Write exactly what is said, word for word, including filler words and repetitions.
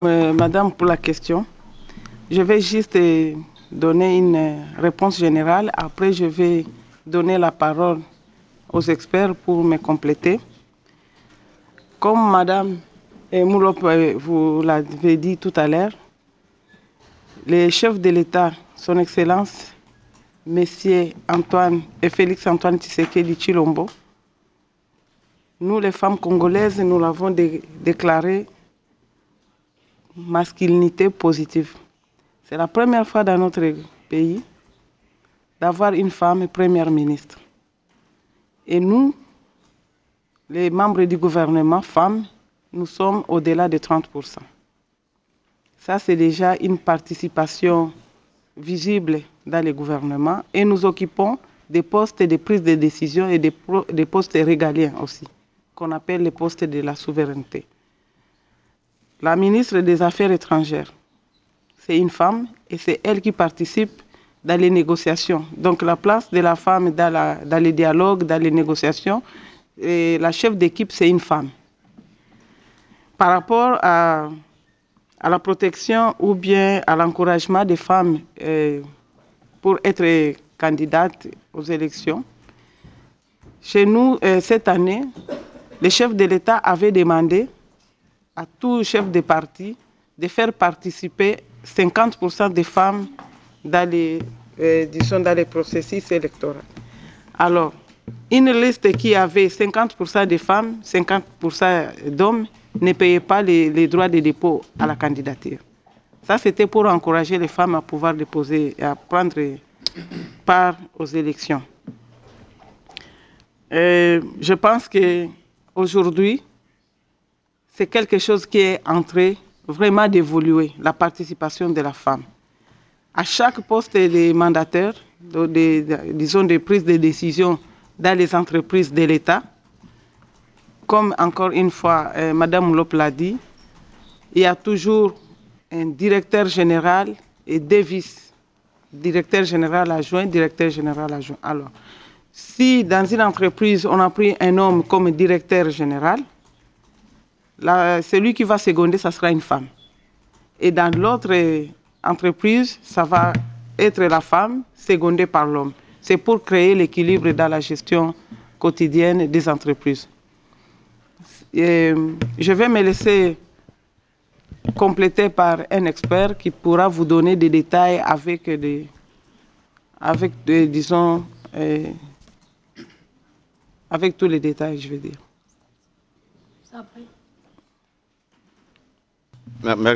Euh, Madame, pour la question, je vais juste euh, donner une euh, réponse générale. Après, je vais donner la parole aux experts pour me compléter. Comme Madame Moulop, euh, vous l'avez dit tout à l'heure, les chefs de l'État, Son Excellence, Messieurs Antoine et Félix Antoine Tshisekedi Tshilombo, nous, les femmes congolaises, nous l'avons dé déclaré masculinité positive. C'est la première fois dans notre pays d'avoir une femme première ministre. Et nous, les membres du gouvernement, femmes, nous sommes au-delà de trente pour cent. Ça, c'est déjà une participation visible dans le gouvernement et nous occupons des postes de prise de décision et des, des postes régaliens aussi, qu'on appelle les postes de la souveraineté. La ministre des Affaires étrangères, c'est une femme et c'est elle qui participe dans les négociations. Donc la place de la femme dans, la, dans les dialogues, dans les négociations, et la chef d'équipe, c'est une femme. Par rapport à, à la protection ou bien à l'encouragement des femmes euh, pour être candidates aux élections, chez nous, euh, cette année, le chef de l'État avait demandé à tout chef de parti de faire participer cinquante pour cent des femmes dans les, euh, disons, dans les processus électoraux. Alors, une liste qui avait cinquante pour cent de femmes, cinquante pour cent d'hommes ne payait pas les, les droits de dépôt à la candidature. Ça, c'était pour encourager les femmes à pouvoir déposer et à prendre part aux élections. Euh, je pense qu'aujourd'hui, c'est quelque chose qui est en train vraiment d'évoluer, la participation de la femme. À chaque poste de mandataire, de, de, de, disons des prises de décision dans les entreprises de l'État, comme encore une fois euh, Madame Moulop l'a dit, il y a toujours un directeur général et deux vice, directeur général adjoint, directeur général adjoint. Alors, si dans une entreprise on a pris un homme comme directeur général, la, celui qui va seconder, ça sera une femme. Et dans l'autre entreprise, ça va être la femme secondée par l'homme. C'est pour créer l'équilibre dans la gestion quotidienne des entreprises. Et je vais me laisser compléter par un expert qui pourra vous donner des détails avec des, avec des, disons, euh, avec tous les détails, je veux dire. Merci.